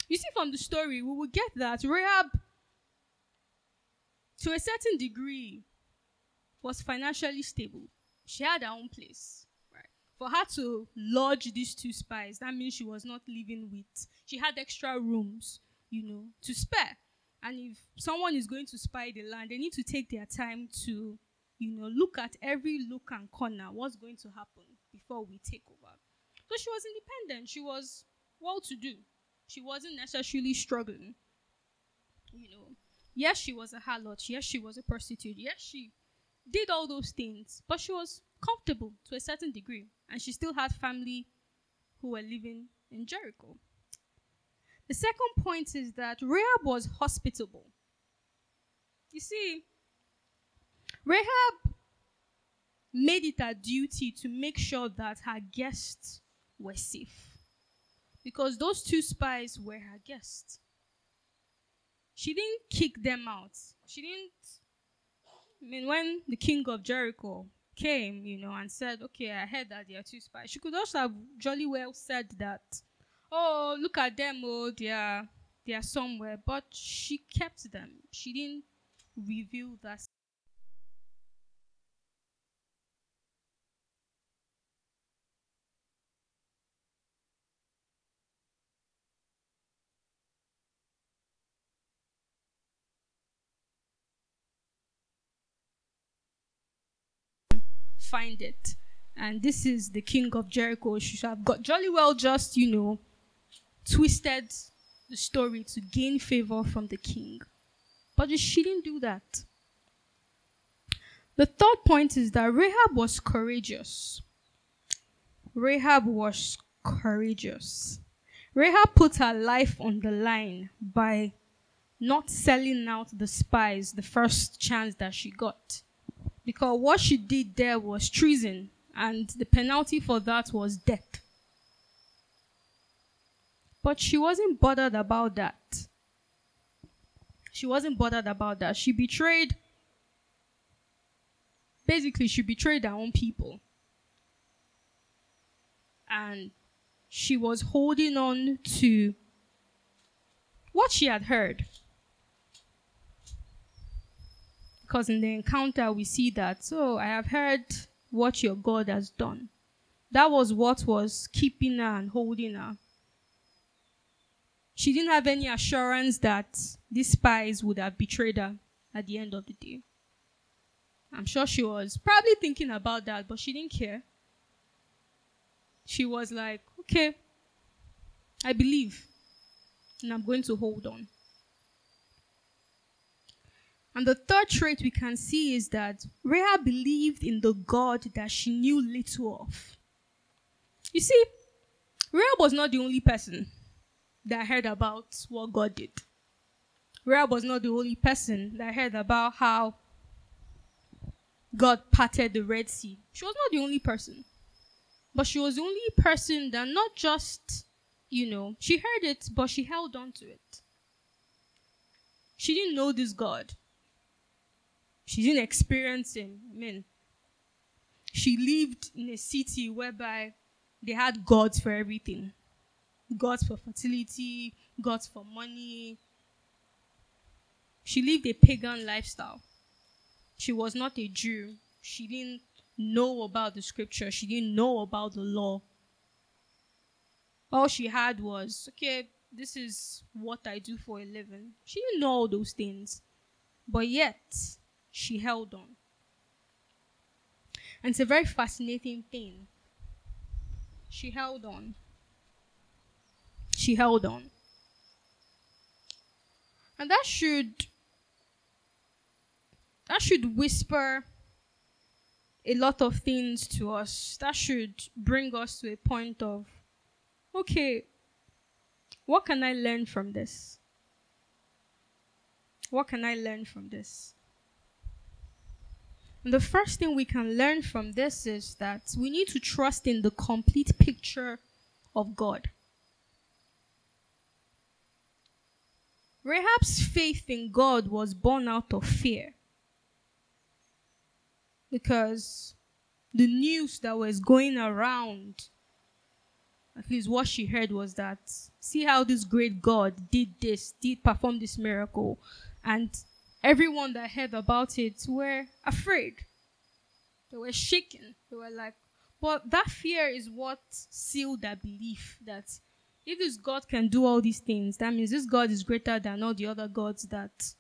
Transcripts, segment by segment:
You see, from the story, we will get that Rahab, to a certain degree, was financially stable. She had her own place. Right? For her to lodge these two spies, that means she was not living with, she had extra rooms, to spare. And if someone is going to spy the land, they need to take their time to, look at every look and corner, what's going to happen before we take over. So she was independent. She was well-to-do. She wasn't necessarily struggling. Yes, she was a harlot. Yes, she was a prostitute. Yes, she did all those things. But she was comfortable to a certain degree. And she still had family who were living in Jericho. The second point is that Rahab was hospitable. You see, Rahab made it her duty to make sure that her guests were safe. Because those two spies were her guests. She didn't kick them out. When the king of Jericho came, and said, okay, I heard that there are two spies, she could also have jolly well said that, oh, look at them, oh, they are somewhere. But she kept them. She didn't reveal that. Find it. And this is the king of Jericho. She should have got jolly well just, twisted the story to gain favor from the king. But she didn't do that. The third point is that Rahab was courageous. Rahab was courageous. Rahab put her life on the line by not selling out the spies the first chance that she got. Because what she did there was treason, and the penalty for that was death. But she wasn't bothered about that. She betrayed her own people. And she was holding on to what she had heard. Because in the encounter, we see that, I have heard what your God has done. That was what was keeping her and holding her. She didn't have any assurance that these spies would have betrayed her at the end of the day. I'm sure she was probably thinking about that, but she didn't care. She was like, okay, I believe, and I'm going to hold on. And the third trait we can see is that Rahab believed in the God that she knew little of. You see, Rahab was not the only person that heard about what God did. Rahab was not the only person that heard about how God parted the Red Sea. She was not the only person. But she was the only person that not just, she heard it, but she held on to it. She didn't know this God. She didn't experience him. She lived in a city whereby they had gods for everything. Gods for fertility, gods for money. She lived a pagan lifestyle. She was not a Jew. She didn't know about the scripture. She didn't know about the law. All she had was, okay, this is what I do for a living. She didn't know all those things. But yet, she held on. And it's a very fascinating thing. She held on. She held on. And that should whisper a lot of things to us. That should bring us to a point of, okay, what can I learn from this? What can I learn from this? And the first thing we can learn from this is that we need to trust in the complete picture of God. Rahab's faith in God was born out of fear. Because the news that was going around, at least what she heard was that See how this great God did perform this miracle. And everyone that heard about it were afraid. They were shaken. They were like, but that fear is what sealed their belief that if this God can do all these things, that means this God is greater than all the other gods that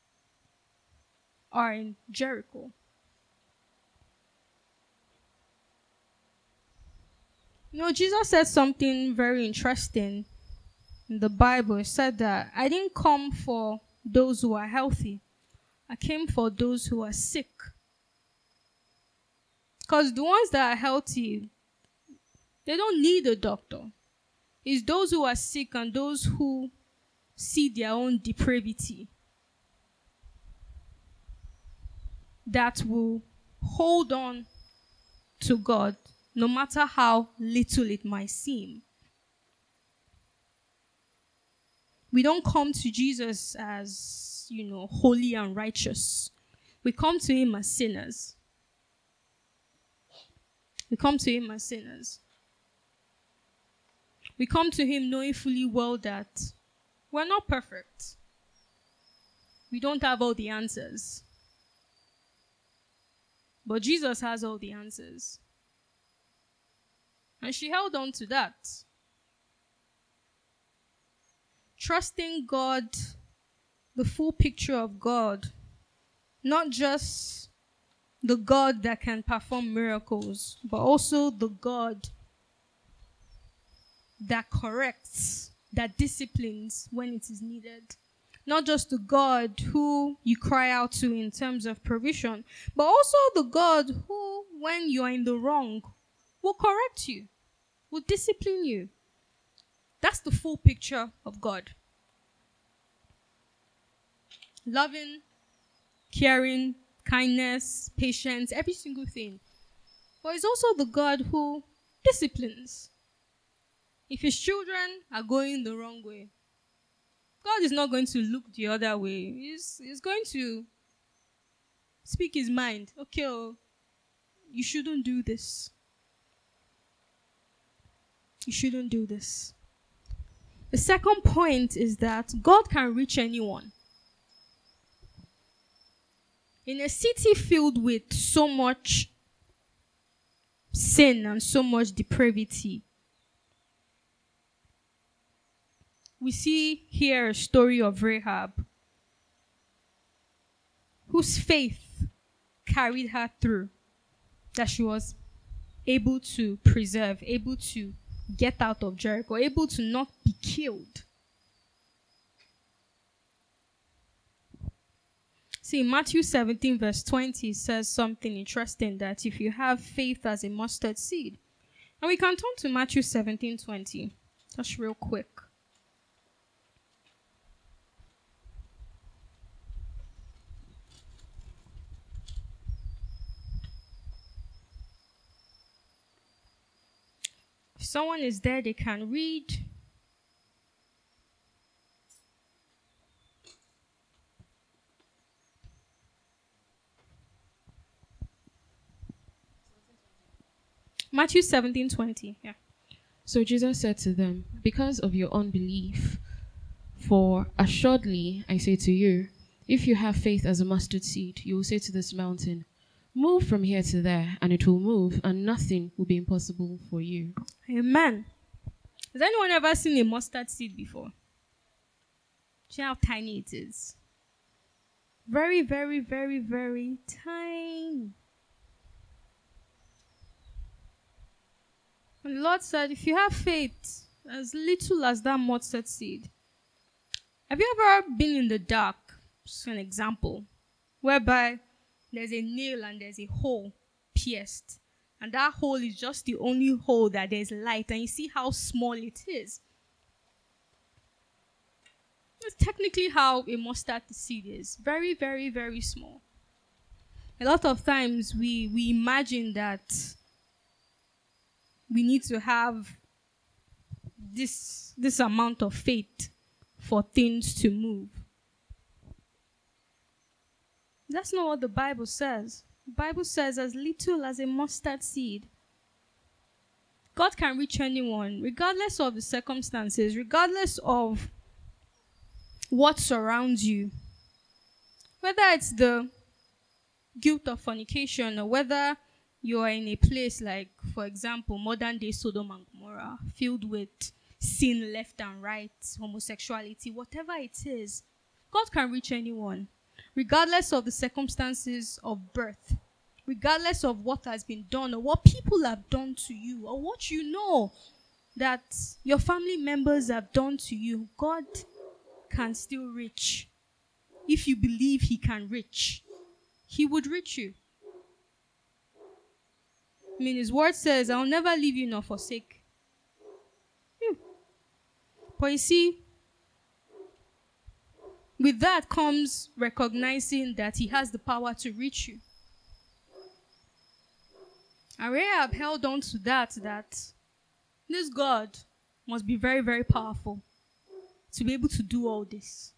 are in Jericho. Jesus said something very interesting in the Bible. It said that I didn't come for those who are healthy. I came for those who are sick. Because the ones that are healthy, they don't need a doctor. It's those who are sick and those who see their own depravity that will hold on to God, no matter how little it might seem. We don't come to Jesus as, holy and righteous. We come to him as sinners. We come to him as sinners. We come to him knowing fully well that we're not perfect. We don't have all the answers. But Jesus has all the answers. And she held on to that. Trusting God, the full picture of God, not just the God that can perform miracles, but also the God that corrects, that disciplines when it is needed. Not just the God who you cry out to in terms of provision, but also the God who, when you are in the wrong, will correct you, will discipline you. That's the full picture of God. Loving, caring, kindness, patience, every single thing. But it's also the God who disciplines. If his children are going the wrong way, God is not going to look the other way. He's going to speak his mind. Okay, you shouldn't do this. You shouldn't do this. The second point is that God can reach anyone. In a city filled with so much sin and so much depravity, we see here a story of Rahab, whose faith carried her through, that she was able to preserve, able to get out of Jericho, able to not be killed. See, Matthew 17 verse 20 says something interesting, that if you have faith as a mustard seed. And we can turn to Matthew 17:20, just real quick. If someone is there, they can read. Matthew 17:20. Yeah. So Jesus said to them, because of your unbelief, for assuredly I say to you, if you have faith as a mustard seed, you will say to this mountain, move from here to there, and it will move, and nothing will be impossible for you. Amen. Has anyone ever seen a mustard seed before? See how tiny it is? Very, very, very, very tiny. And the Lord said, if you have faith as little as that mustard seed. Have you ever been in the dark? Just an example. Whereby there's a nail and there's a hole pierced. And that hole is just the only hole that there's light. And you see how small it is. That's technically how a mustard seed is. Very, very, very small. A lot of times we imagine that we need to have this amount of faith for things to move. That's not what the Bible says. The Bible says as little as a mustard seed. God can reach anyone, regardless of the circumstances, regardless of what surrounds you. Whether it's the guilt of fornication, or whether you are in a place like, for example, modern day Sodom and Gomorrah, filled with sin left and right, homosexuality, whatever it is, God can reach anyone, regardless of the circumstances of birth, regardless of what has been done or what people have done to you, or what you know that your family members have done to you. God can still reach. If you believe he can reach, he would reach you. I mean, his word says, I'll never leave you nor forsake you. But you see, with that comes recognizing that he has the power to reach you. And Rahab held on to that this God must be very, very powerful to be able to do all this.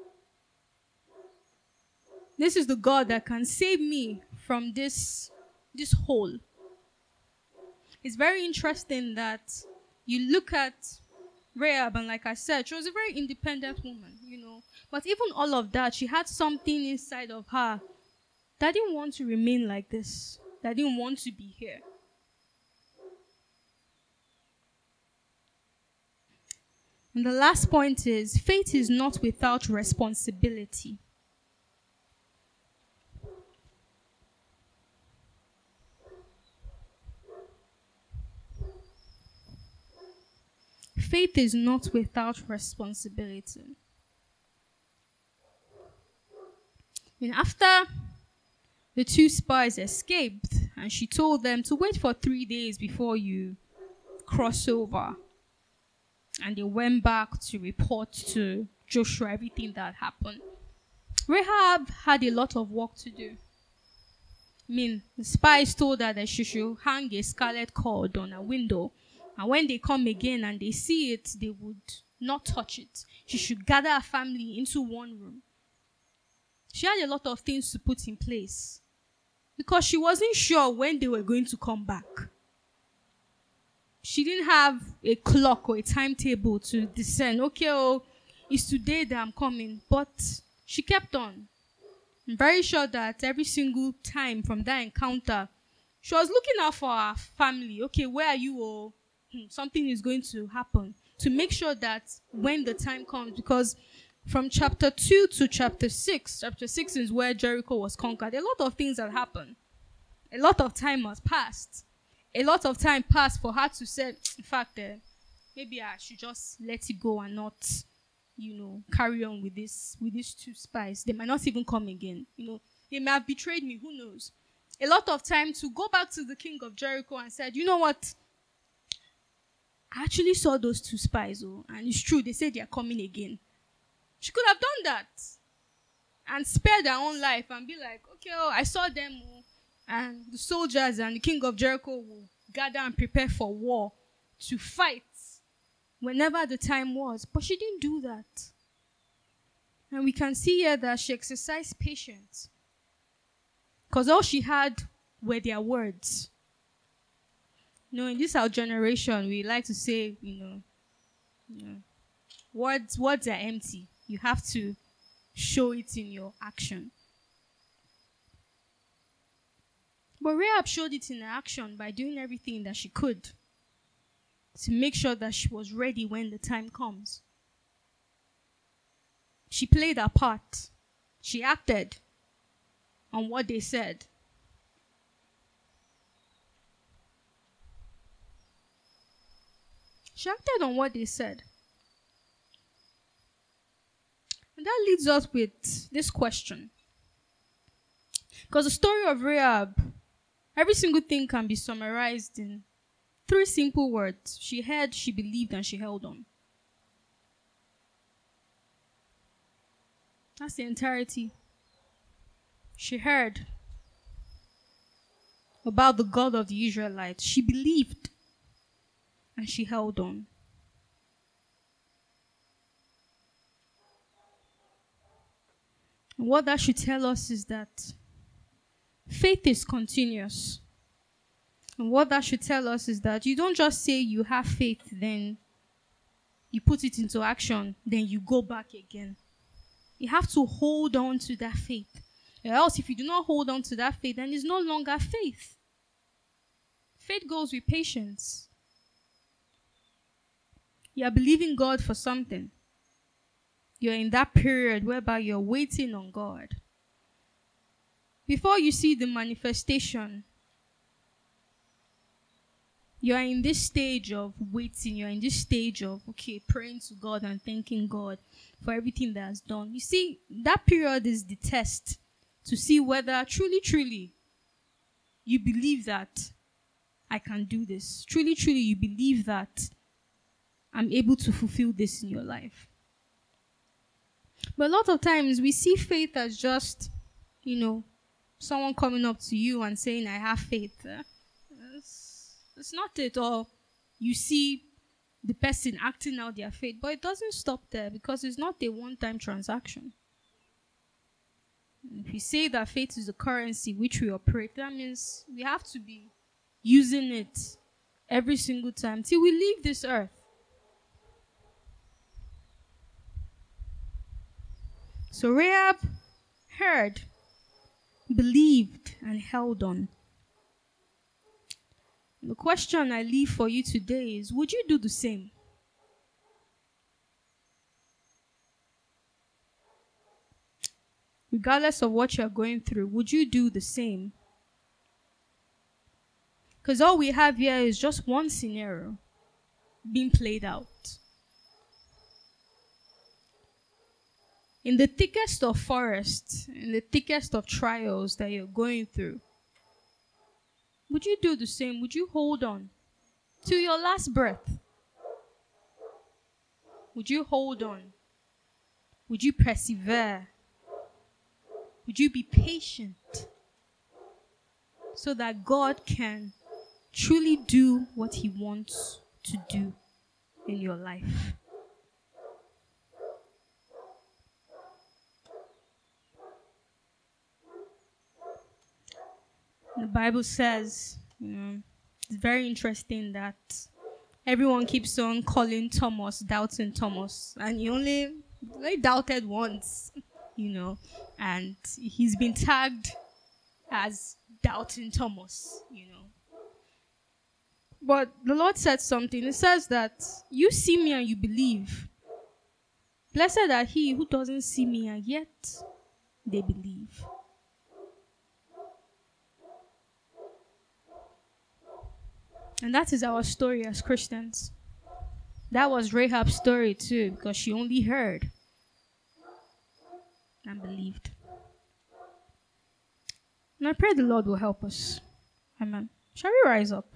This is the God that can save me from this hole. It's very interesting that you look at Rahab, and like I said, she was a very independent woman, But even all of that, she had something inside of her that didn't want to remain like this, that didn't want to be here. And the last point is, faith is not without responsibility. Faith is not without responsibility. And after the two spies escaped, and she told them to wait for 3 days before you cross over, and they went back to report to Joshua everything that happened, Rahab had a lot of work to do. The spies told her that she should hang a scarlet cord on a window, and when they come again and they see it, they would not touch it. She should gather her family into one room. She had a lot of things to put in place because she wasn't sure when they were going to come back. She didn't have a clock or a timetable to discern, it's today that I'm coming. But she kept on. I'm very sure that every single time from that encounter, she was looking out for her family. Where are you? Something is going to happen, to make sure that when the time comes, because from chapter 2 to chapter 6 is where Jericho was conquered. A lot of things had happened. A lot of time has passed. A lot of time passed for her to say, in fact, maybe I should just let it go and not, carry on with these two spies. They might not even come again. They may have betrayed me. Who knows? A lot of time to go back to the king of Jericho and said, you know what? I actually saw those two spies, and it's true, they say they are coming again. She could have done that and spared her own life and be like, I saw them, and the soldiers and the king of Jericho will gather and prepare for war to fight whenever the time was. But she didn't do that. And we can see here that she exercised patience, because all she had were their words. In this our generation, we like to say, words are empty. You have to show it in your action. But Rahab showed it in her action by doing everything that she could to make sure that she was ready when the time comes. She played her part. She acted on what they said. She acted on what they said. And that leads us with this question. Because the story of Rahab, every single thing can be summarized in 3 simple words. She heard, she believed, and she held on. That's the entirety. She heard about the God of the Israelites. She believed, and she held on. And what that should tell us is that faith is continuous. And what that should tell us is that you don't just say you have faith, then you put it into action, then you go back again. You have to hold on to that faith. Or else, if you do not hold on to that faith, then it's no longer faith. Faith goes with patience. You are believing God for something. You're in that period whereby you're waiting on God. Before you see the manifestation, you're in this stage of waiting. You're in this stage of, praying to God and thanking God for everything that has done. You see, that period is the test to see whether truly, you believe that I can do this. Truly, you believe that I'm able to fulfill this in your life. But a lot of times we see faith as just, someone coming up to you and saying, I have faith. It's not it. Or you see the person acting out their faith. But it doesn't stop there, because it's not a one-time transaction. If you say that faith is the currency which we operate, that means we have to be using it every single time till we leave this earth. So Rahab heard, believed, and held on. The question I leave for you today is, would you do the same? Regardless of what you're going through, would you do the same? Because all we have here is just one scenario being played out. In the thickest of forests, in the thickest of trials that you're going through, would you do the same? Would you hold on to your last breath? Would you hold on? Would you persevere? Would you be patient so that God can truly do what He wants to do in your life? The Bible says, it's very interesting that everyone keeps on calling Thomas Doubting Thomas, and he only doubted once, and he's been tagged as Doubting Thomas, But the Lord said something. It says that you see me and you believe. Blessed are he who doesn't see me and yet they believe. And that is our story as Christians. That was Rahab's story too, because she only heard and believed. And I pray the Lord will help us. Amen. Shall we rise up?